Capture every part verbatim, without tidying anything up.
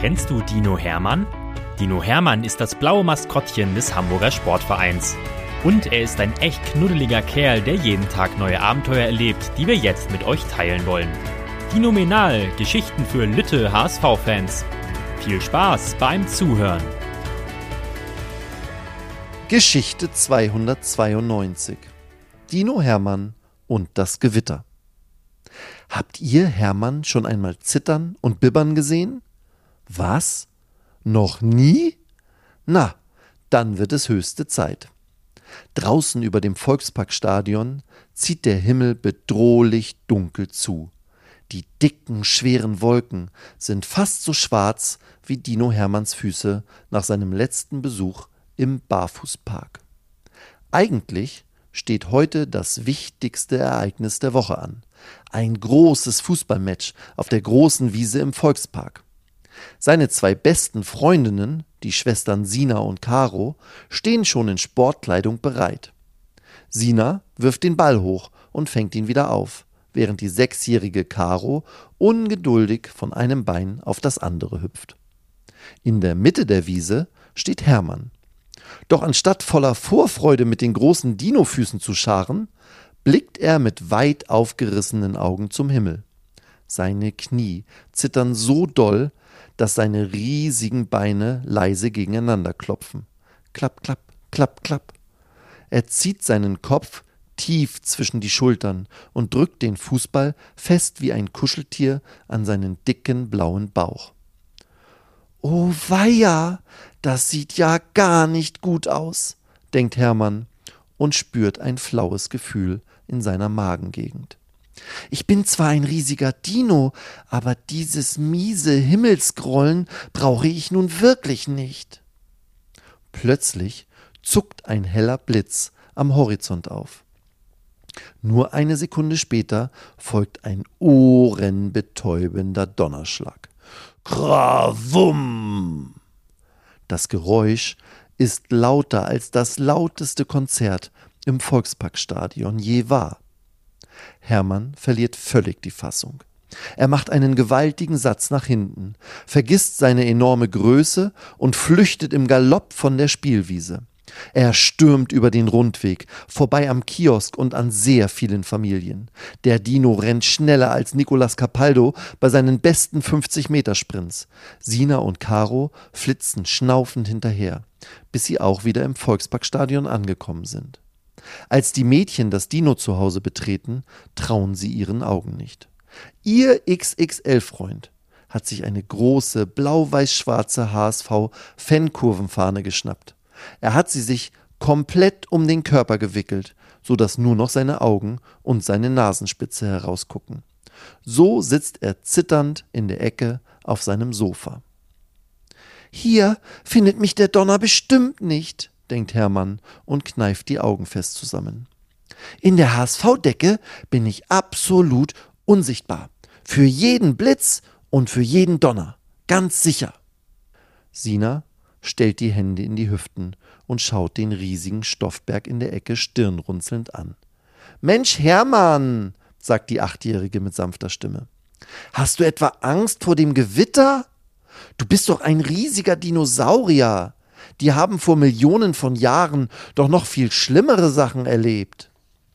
Kennst du Dino Hermann? Dino Hermann ist das blaue Maskottchen des Hamburger Sportvereins. Und er ist ein echt knuddeliger Kerl, der jeden Tag neue Abenteuer erlebt, die wir jetzt mit euch teilen wollen. Dinomenal, Geschichten für Lütte H S V-Fans. Viel Spaß beim Zuhören. Geschichte zweihundertzweiundneunzig. Dino Hermann und das Gewitter. Habt ihr Hermann schon einmal zittern und bibbern gesehen? Was? Noch nie? Na, dann wird es höchste Zeit. Draußen über dem Volksparkstadion zieht der Himmel bedrohlich dunkel zu. Die dicken, schweren Wolken sind fast so schwarz wie Dino Hermanns Füße nach seinem letzten Besuch im Barfußpark. Eigentlich steht heute das wichtigste Ereignis der Woche an. Ein großes Fußballmatch auf der großen Wiese im Volkspark. Seine zwei besten Freundinnen, die Schwestern Sina und Caro, stehen schon in Sportkleidung bereit. Sina wirft den Ball hoch und fängt ihn wieder auf, während die sechsjährige Caro ungeduldig von einem Bein auf das andere hüpft. In der Mitte der Wiese steht Hermann. Doch anstatt voller Vorfreude mit den großen Dinofüßen zu scharen, blickt er mit weit aufgerissenen Augen zum Himmel. Seine Knie zittern so doll, dass seine riesigen Beine leise gegeneinander klopfen. Klapp, klapp, klapp, klapp. Er zieht seinen Kopf tief zwischen die Schultern und drückt den Fußball fest wie ein Kuscheltier an seinen dicken blauen Bauch. »Oh weia, das sieht ja gar nicht gut aus«, denkt Hermann und spürt ein flaues Gefühl in seiner Magengegend. »Ich bin zwar ein riesiger Dino, aber dieses miese Himmelsgrollen brauche ich nun wirklich nicht.« Plötzlich zuckt ein heller Blitz am Horizont auf. Nur eine Sekunde später folgt ein ohrenbetäubender Donnerschlag. Krawum! Das Geräusch ist lauter als das lauteste Konzert im Volksparkstadion je war. Hermann verliert völlig die Fassung. Er macht einen gewaltigen Satz nach hinten, vergisst seine enorme Größe und flüchtet im Galopp von der Spielwiese. Er stürmt über den Rundweg, vorbei am Kiosk und an sehr vielen Familien. Der Dino rennt schneller als Nicolas Capaldo bei seinen besten fünfzig-Meter-Sprints. Sina und Caro flitzen schnaufend hinterher, bis sie auch wieder im Volksparkstadion angekommen sind. Als die Mädchen das Dino-Zuhause betreten, trauen sie ihren Augen nicht. Ihr X X L-Freund hat sich eine große blau-weiß-schwarze H S V-Fankurvenfahne geschnappt. Er hat sie sich komplett um den Körper gewickelt, sodass nur noch seine Augen und seine Nasenspitze herausgucken. So sitzt er zitternd in der Ecke auf seinem Sofa. »Hier findet mich der Donner bestimmt nicht«, denkt Hermann und kneift die Augen fest zusammen. »In der H S V-Decke bin ich absolut unsichtbar. Für jeden Blitz und für jeden Donner. Ganz sicher.« Sina stellt die Hände in die Hüften und schaut den riesigen Stoffberg in der Ecke stirnrunzelnd an. »Mensch, Hermann«, sagt die Achtjährige mit sanfter Stimme. »Hast du etwa Angst vor dem Gewitter? Du bist doch ein riesiger Dinosaurier. Die haben vor Millionen von Jahren doch noch viel schlimmere Sachen erlebt.«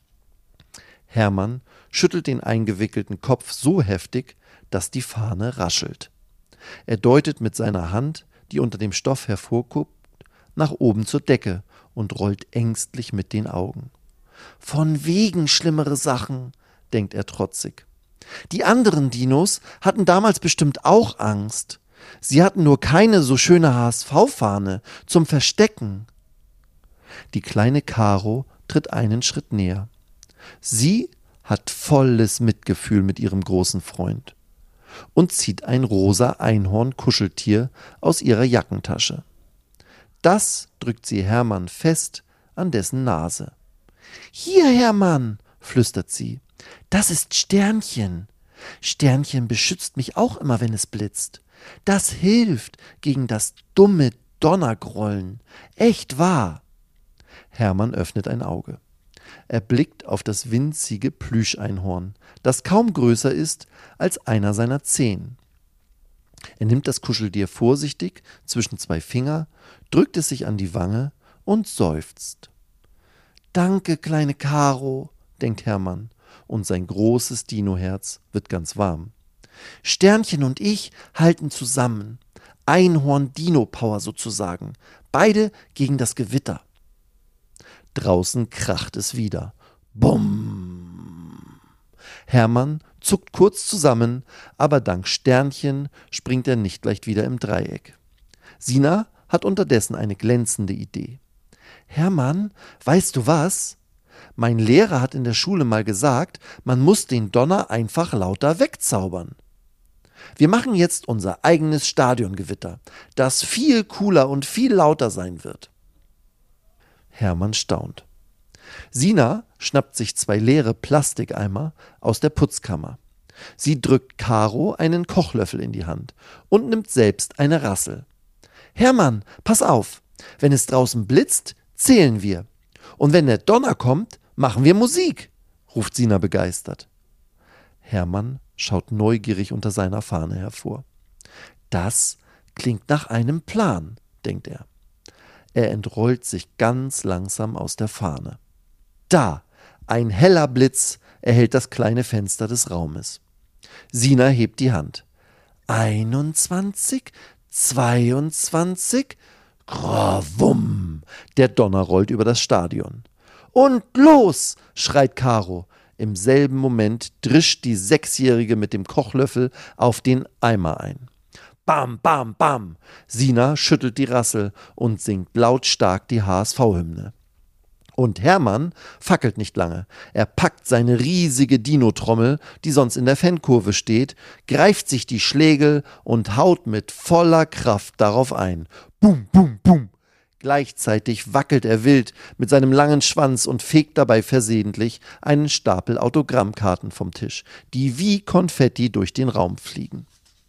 Hermann schüttelt den eingewickelten Kopf so heftig, dass die Fahne raschelt. Er deutet mit seiner Hand, die unter dem Stoff hervorguckt, nach oben zur Decke und rollt ängstlich mit den Augen. »Von wegen schlimmere Sachen«, denkt er trotzig. »Die anderen Dinos hatten damals bestimmt auch Angst. Sie hatten nur keine so schöne H S V-Fahne zum Verstecken.« Die kleine Caro tritt einen Schritt näher. Sie hat volles Mitgefühl mit ihrem großen Freund und zieht ein rosa Einhorn-Kuscheltier aus ihrer Jackentasche. Das drückt sie Hermann fest an dessen Nase. »Hier, Hermann«, flüstert sie, »das ist Sternchen. Sternchen beschützt mich auch immer, wenn es blitzt. Das hilft gegen das dumme Donnergrollen. Echt wahr.« Hermann öffnet ein Auge. Er blickt auf das winzige Plüscheinhorn, das kaum größer ist als einer seiner Zehen. Er nimmt das Kuscheltier vorsichtig zwischen zwei Finger, drückt es sich an die Wange und seufzt. »Danke, kleine Caro«, denkt Hermann, und sein großes Dinoherz wird ganz warm. »Sternchen und ich halten zusammen. Einhorn-Dino-Power sozusagen. Beide gegen das Gewitter.« Draußen kracht es wieder. Bumm! Hermann zuckt kurz zusammen, aber dank Sternchen springt er nicht gleich wieder im Dreieck. Sina hat unterdessen eine glänzende Idee. »Hermann, weißt du was? Mein Lehrer hat in der Schule mal gesagt, man muss den Donner einfach lauter wegzaubern. Wir machen jetzt unser eigenes Stadiongewitter, das viel cooler und viel lauter sein wird.« Hermann staunt. Sina schnappt sich zwei leere Plastikeimer aus der Putzkammer. Sie drückt Caro einen Kochlöffel in die Hand und nimmt selbst eine Rassel. »Hermann, pass auf, wenn es draußen blitzt, zählen wir. Und wenn der Donner kommt, machen wir Musik«, ruft Sina begeistert. Hermann schaut neugierig unter seiner Fahne hervor. »Das klingt nach einem Plan«, denkt er. Er entrollt sich ganz langsam aus der Fahne. Da, ein heller Blitz erhellt das kleine Fenster des Raumes. Sina hebt die Hand. einundzwanzig, zweiundzwanzig, Grawum! Der Donner rollt über das Stadion. »Und los!« schreit Caro. Im selben Moment drischt die Sechsjährige mit dem Kochlöffel auf den Eimer ein. Bam, bam, bam! Sina schüttelt die Rassel und singt lautstark die H S V-Hymne. Und Hermann fackelt nicht lange. Er packt seine riesige Dino-Trommel, die sonst in der Fankurve steht, greift sich die Schlägel und haut mit voller Kraft darauf ein. Bum, bum, bum! Gleichzeitig wackelt er wild mit seinem langen Schwanz und fegt dabei versehentlich einen Stapel Autogrammkarten vom Tisch, die wie Konfetti durch den Raum fliegen.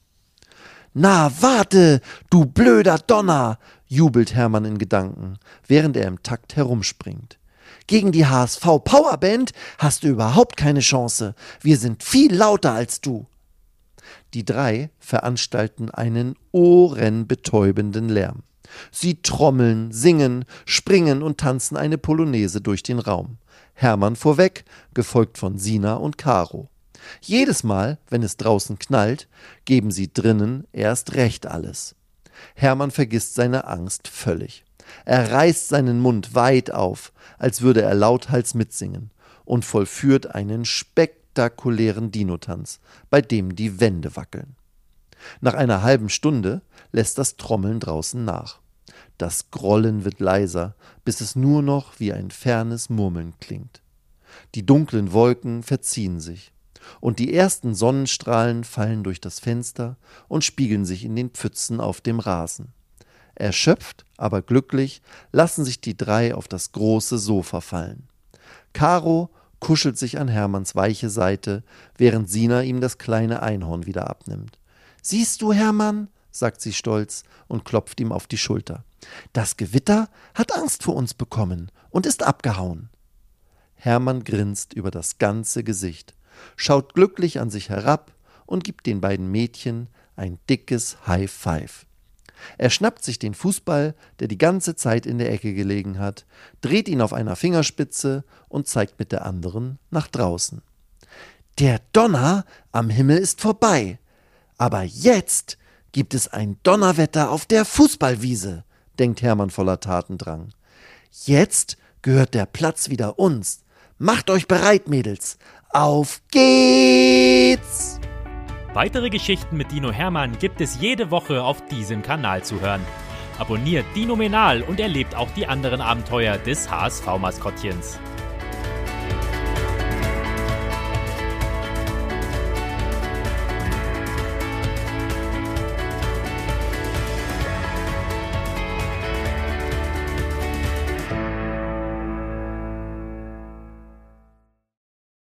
»Na, warte, du blöder Donner«, jubelt Hermann in Gedanken, während er im Takt herumspringt. »Gegen die H S V-Powerband hast du überhaupt keine Chance. Wir sind viel lauter als du.« Die drei veranstalten einen ohrenbetäubenden Lärm. Sie trommeln, singen, springen und tanzen eine Polonaise durch den Raum. Hermann vorweg, gefolgt von Sina und Caro. Jedes Mal, wenn es draußen knallt, geben sie drinnen erst recht alles. Hermann vergisst seine Angst völlig. Er reißt seinen Mund weit auf, als würde er lauthals mitsingen, und vollführt einen spektakulären Dinotanz, bei dem die Wände wackeln. Nach einer halben Stunde lässt das Trommeln draußen nach. Das Grollen wird leiser, bis es nur noch wie ein fernes Murmeln klingt. Die dunklen Wolken verziehen sich, und die ersten Sonnenstrahlen fallen durch das Fenster und spiegeln sich in den Pfützen auf dem Rasen. Erschöpft, aber glücklich, lassen sich die drei auf das große Sofa fallen. Caro kuschelt sich an Hermanns weiche Seite, während Sina ihm das kleine Einhorn wieder abnimmt. »Siehst du, Hermann«, sagt sie stolz und klopft ihm auf die Schulter. »Das Gewitter hat Angst vor uns bekommen und ist abgehauen.« Hermann grinst über das ganze Gesicht, schaut glücklich an sich herab und gibt den beiden Mädchen ein dickes High Five. Er schnappt sich den Fußball, der die ganze Zeit in der Ecke gelegen hat, dreht ihn auf einer Fingerspitze und zeigt mit der anderen nach draußen. »Der Donner am Himmel ist vorbei, aber jetzt gibt es ein Donnerwetter auf der Fußballwiese«, denkt Hermann voller Tatendrang. »Jetzt gehört der Platz wieder uns. Macht euch bereit, Mädels. Auf geht's!« Weitere Geschichten mit Dino Hermann gibt es jede Woche auf diesem Kanal zu hören. Abonniert Dinomenal und erlebt auch die anderen Abenteuer des H S V-Maskottchens.